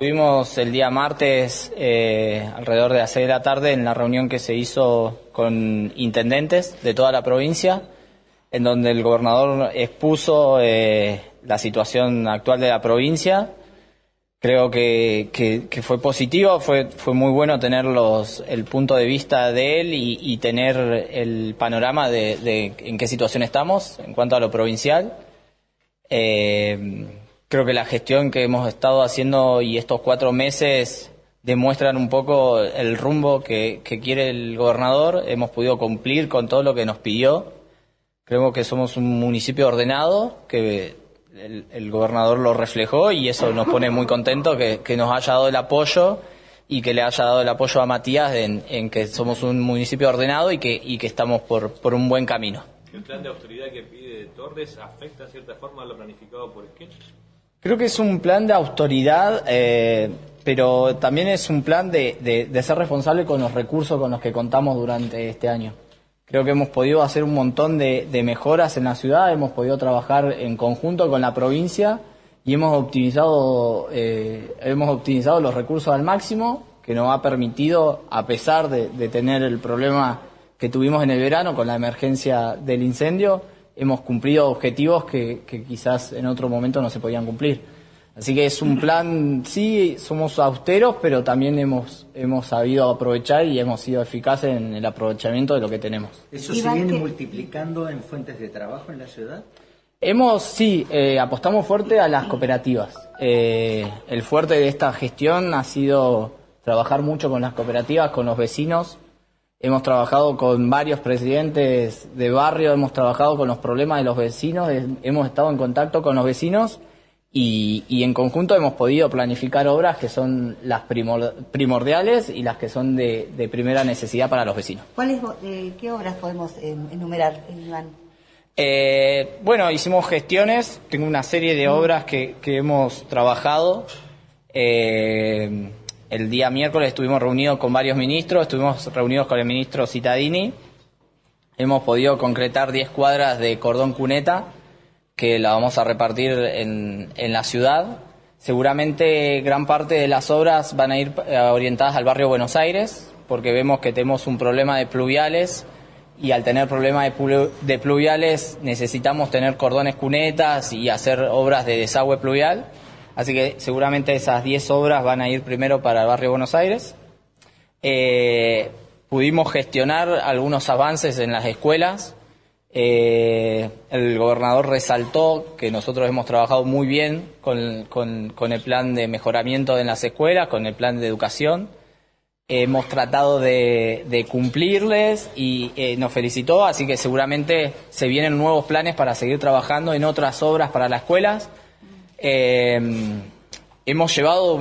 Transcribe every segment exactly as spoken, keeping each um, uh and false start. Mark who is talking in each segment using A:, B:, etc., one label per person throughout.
A: Estuvimos el día martes eh, alrededor de las seis de la tarde en la reunión que se hizo con intendentes de toda la provincia, en donde el gobernador expuso eh, la situación actual de la provincia. Creo que, que, que fue positivo, fue, fue muy bueno tener los, el punto de vista de él y, y tener el panorama de, de en qué situación estamos en cuanto a lo provincial. Eh, creo que la gestión que hemos estado haciendo y estos cuatro meses demuestran un poco el rumbo que, que quiere el gobernador. Hemos podido cumplir con todo lo que nos pidió. Creo que somos un municipio ordenado, que el, el gobernador lo reflejó y eso nos pone muy contentos, que, que nos haya dado el apoyo y que le haya dado el apoyo a Matías en, en que somos un municipio ordenado y que, y que estamos por, por un buen camino.
B: ¿El plan de austeridad que pide Torres afecta en cierta forma a lo planificado por Sketch?
A: Creo que es un plan de autoridad, eh, pero también es un plan de, de, de ser responsable con los recursos con los que contamos durante este año. Creo que hemos podido hacer un montón de, de mejoras en la ciudad, hemos podido trabajar en conjunto con la provincia y hemos optimizado, eh, hemos optimizado los recursos al máximo, que nos ha permitido, a pesar de, de tener el problema que tuvimos en el verano con la emergencia del incendio, hemos cumplido objetivos que, que quizás en otro momento no se podían cumplir. Así que es un plan, sí, somos austeros, pero también hemos, hemos sabido aprovechar y hemos sido eficaces en el aprovechamiento de lo que tenemos.
C: ¿Eso se viene multiplicando en fuentes de trabajo en la ciudad?
A: Hemos, sí, eh, apostamos fuerte a las cooperativas. Eh, el fuerte de esta gestión ha sido trabajar mucho con las cooperativas, con los vecinos. Hemos trabajado con varios presidentes de barrio, hemos trabajado con los problemas de los vecinos, hemos estado en contacto con los vecinos y, y en conjunto hemos podido planificar obras que son las primor, primordiales y las que son de, de primera necesidad para los vecinos.
D: ¿Cuáles, eh, ¿Qué obras podemos eh, enumerar, Iván?
A: Eh, bueno, hicimos gestiones, tengo una serie de obras que, que hemos trabajado. Eh, El día miércoles estuvimos reunidos con varios ministros, estuvimos reunidos con el ministro Cittadini. Hemos podido concretar diez cuadras de cordón cuneta que la vamos a repartir en, en la ciudad. Seguramente gran parte de las obras van a ir orientadas al barrio Buenos Aires, porque vemos que tenemos un problema de pluviales y al tener problemas de, plu de pluviales necesitamos tener cordones cunetas y hacer obras de desagüe pluvial. Así que seguramente esas diez obras van a ir primero para el barrio Buenos Aires. Eh, pudimos gestionar algunos avances en las escuelas. Eh, el gobernador resaltó que nosotros hemos trabajado muy bien con, con, con el plan de mejoramiento en las escuelas, con el plan de educación. Eh, hemos tratado de, de cumplirles y eh, nos felicitó, así que seguramente se vienen nuevos planes para seguir trabajando en otras obras para las escuelas. Eh, hemos llevado,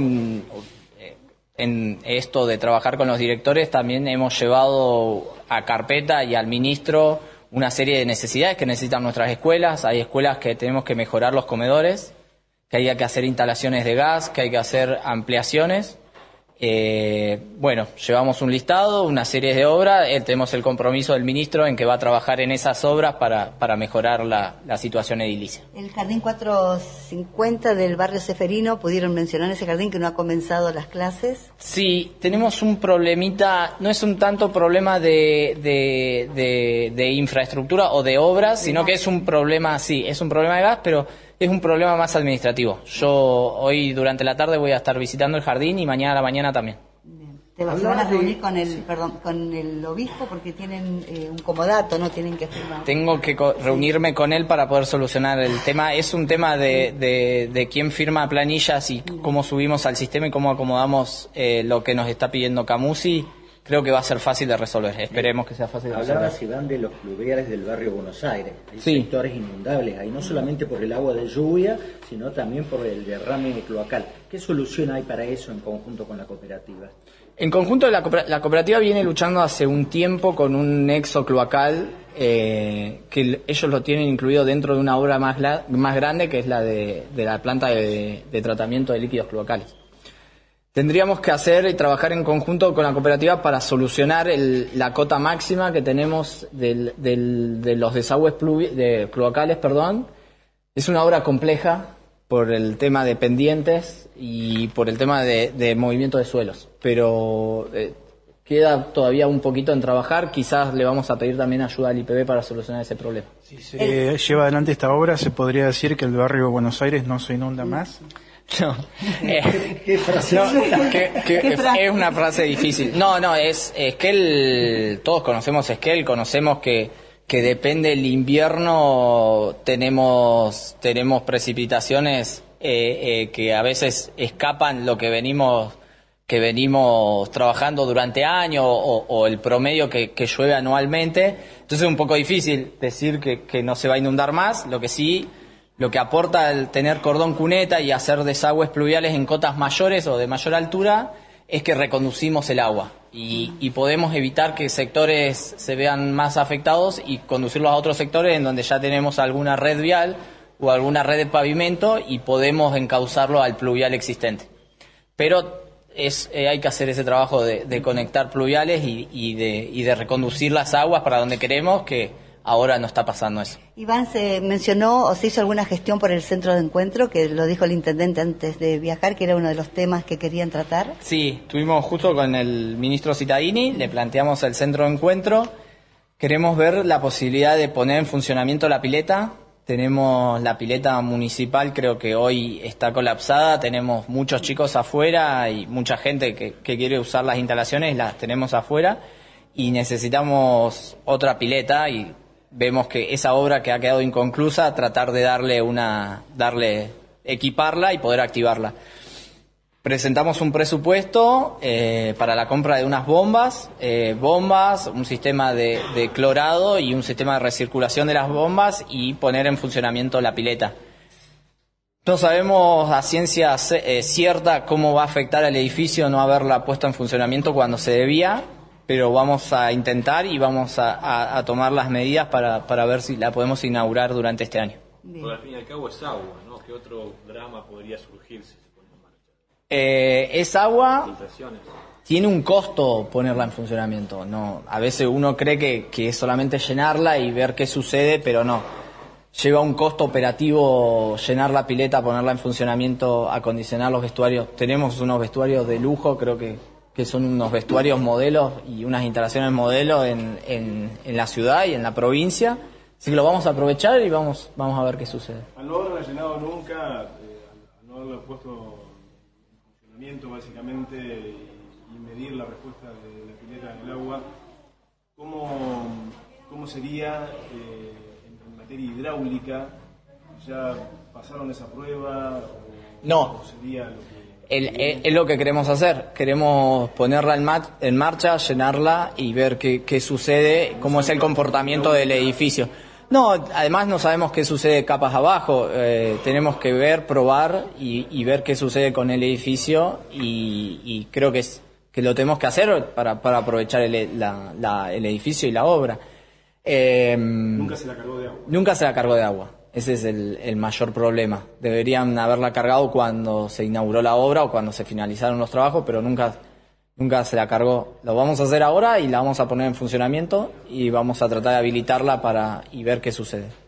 A: en esto de trabajar con los directores, también hemos llevado a carpeta y al ministro una serie de necesidades que necesitan nuestras escuelas. Hay escuelas que tenemos que mejorar los comedores, que hay que hacer instalaciones de gas, que hay que hacer ampliaciones. Eh, bueno, llevamos un listado, una serie de obras, eh, tenemos el compromiso del ministro en que va a trabajar en esas obras para, para mejorar la, la situación edilicia.
D: El jardín cuatrocientos cincuenta del barrio Ceferino, ¿pudieron mencionar ese jardín que no ha comenzado las clases?
A: Sí, tenemos un problemita, no es un tanto problema de, de, de, de infraestructura o de obras, sino que es un problema, sí, es un problema de gas, pero es un problema más administrativo. Yo hoy durante la tarde voy a estar visitando el jardín y mañana a la mañana también.
D: Bien. Te vas a reunir con el, perdón, con el obispo porque tienen eh, un comodato, ¿no? Tienen que firmar.
A: Tengo que co reunirme con él para poder solucionar el tema. Es un tema de, de, de quién firma planillas y cómo subimos al sistema y cómo acomodamos eh, lo que nos está pidiendo Camusi. Creo que va a ser fácil de resolver. Esperemos que sea fácil de resolver.
C: Hablabas, Iván, de los pluviales del barrio Buenos Aires. Hay
A: sí.
C: sectores inundables ahí, no solamente por el agua de lluvia, sino también por el derrame cloacal. ¿Qué solución hay para eso en conjunto con la cooperativa?
A: En conjunto, la, cooper la cooperativa viene luchando hace un tiempo con un nexo cloacal eh, que ellos lo tienen incluido dentro de una obra más, más grande, que es la de, de la planta de, de tratamiento de líquidos cloacales. Tendríamos que hacer y trabajar en conjunto con la cooperativa para solucionar el, la cota máxima que tenemos del, del, de los desagües pluvi, de cloacales, perdón. Es una obra compleja, por el tema de pendientes y por el tema de, de movimiento de suelos. Pero eh, queda todavía un poquito en trabajar. Quizás le vamos a pedir también ayuda al I P B para solucionar ese problema.
E: Si se lleva adelante esta obra, ¿se podría decir que el barrio de Buenos Aires no se inunda más?
A: No, eh,
C: ¿Qué frase?
A: no, que- que-
D: ¿Qué frase?
A: es una frase difícil. No, no, es Esquel, todos conocemos Esquel, conocemos que, que depende del invierno, tenemos, tenemos precipitaciones eh, eh, que a veces escapan lo que venimos que venimos trabajando durante años o, o el promedio que, que llueve anualmente. Entonces es un poco difícil decir que, que no se va a inundar más. Lo que sí, lo que aporta el tener cordón cuneta y hacer desagües pluviales en cotas mayores o de mayor altura es que reconducimos el agua y, y podemos evitar que sectores se vean más afectados y conducirlos a otros sectores en donde ya tenemos alguna red vial o alguna red de pavimento y podemos encauzarlo al pluvial existente. Pero es, eh, hay que hacer ese trabajo de, de conectar pluviales y, y, de, y de reconducir las aguas para donde queremos, que ahora no está pasando eso.
D: Iván, se mencionó o se hizo alguna gestión por el centro de encuentro, que lo dijo el intendente antes de viajar, que era uno de los temas que querían tratar.
A: Sí, estuvimos justo con el ministro Cittadini, le planteamos el centro de encuentro. Queremos ver la posibilidad de poner en funcionamiento la pileta. Tenemos la pileta municipal, creo que hoy está colapsada, tenemos muchos chicos afuera y mucha gente que, que quiere usar las instalaciones, las tenemos afuera y necesitamos otra pileta y vemos que esa obra que ha quedado inconclusa, tratar de darle una, darle, equiparla y poder activarla. Presentamos un presupuesto eh, para la compra de unas bombas, eh, bombas, un sistema de, de clorado y un sistema de recirculación de las bombas y poner en funcionamiento la pileta. No sabemos a ciencia eh, cierta cómo va a afectar al edificio no haberla puesto en funcionamiento cuando se debía, pero vamos a intentar y vamos a, a, a tomar las medidas para, para ver si la podemos inaugurar durante este año.
D: Bien.
B: Porque al fin y al cabo es agua, ¿no? ¿Qué otro drama podría surgir si se pone en marcha?
A: Eh, es agua.
B: Filtraciones.
A: Tiene un costo ponerla en funcionamiento. No, a veces uno cree que, que es solamente llenarla y ver qué sucede, pero no. Lleva un costo operativo llenar la pileta, ponerla en funcionamiento, acondicionar los vestuarios. Tenemos unos vestuarios de lujo, creo que, que son unos vestuarios modelos y unas instalaciones modelos en, en, en la ciudad y en la provincia. Así que lo vamos a aprovechar y vamos, vamos a ver qué sucede.
F: Al no haberla llenado nunca, eh, al no haberla puesto en funcionamiento básicamente y, y medir la respuesta de la pileta en el agua, ¿cómo, cómo sería eh, en, en materia hidráulica? ¿Ya pasaron esa prueba? O,
A: No.
F: ¿O sería lo que...
A: El- el- es lo que queremos hacer. Queremos ponerla en, ma- en marcha, llenarla y ver qué, qué sucede, cómo es el comportamiento del edificio. No, además no sabemos qué sucede capas abajo. Eh, tenemos que ver, probar y, y ver qué sucede con el edificio y, y creo que es que lo tenemos que hacer para, para aprovechar el, la- la- el edificio y la obra. Eh,
F: Nunca se la cargó de agua.
A: Nunca se la cargó de agua. Ese es el, el mayor problema. Deberían haberla cargado cuando se inauguró la obra o cuando se finalizaron los trabajos, pero nunca, nunca se la cargó. Lo vamos a hacer ahora y la vamos a poner en funcionamiento y vamos a tratar de habilitarla para y ver qué sucede.